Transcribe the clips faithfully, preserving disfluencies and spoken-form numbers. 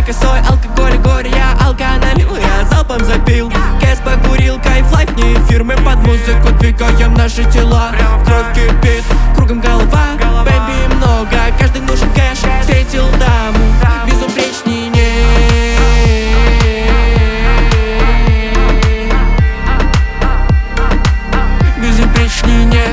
косой, алкоголь, горе, я алка налил, я залпом запил. Кэс покурил, кайф, лайф, не эфир. Мы под музыку двигаем наши тела. Кровь кипит, кругом голова, бэйби много, каждый нужен кэш. Встретил даму, безупречней нет. Безупречней нет.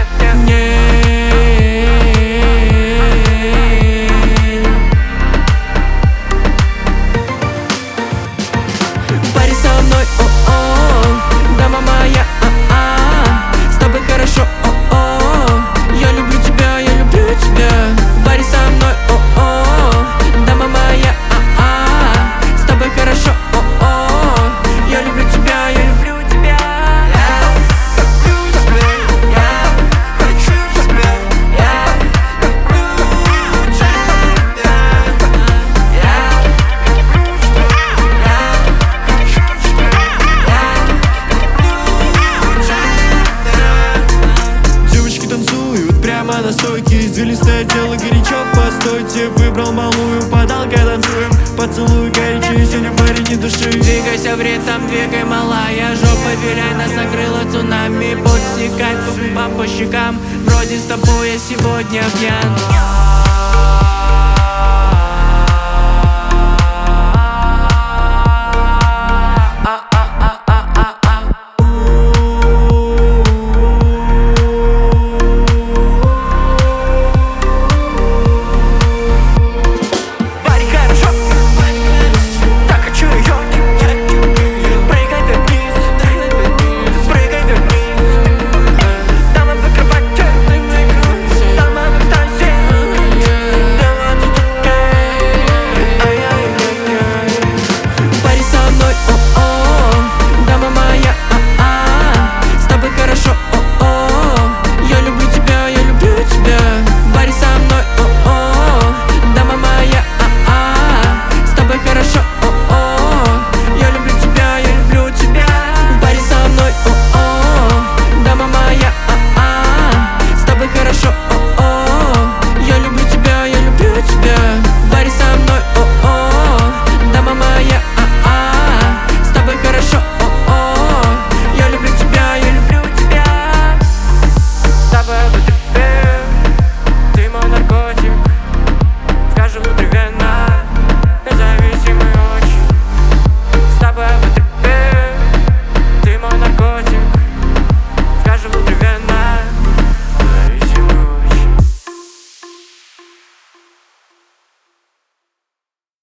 В паре со мной, о-о, дама моя, а-а, с тобой хорошо, о-о, я люблю тебя, я люблю тебя. В паре со мной, о-о, дама моя, а-а, с тобой хорошо, о-о, я люблю тебя, я люблю тебя. Прямо на стойке, извилистое тело, горячо, постойте. Выбрал малую, подал, когда танцуем. Поцелуй горячий, сегодня в баре не души. Двигайся в ритм, двигай, малая. Жопа виляй, нас накрыла цунами. Путь стекает по губам, по щекам. Вроде с тобой я сегодня пьян.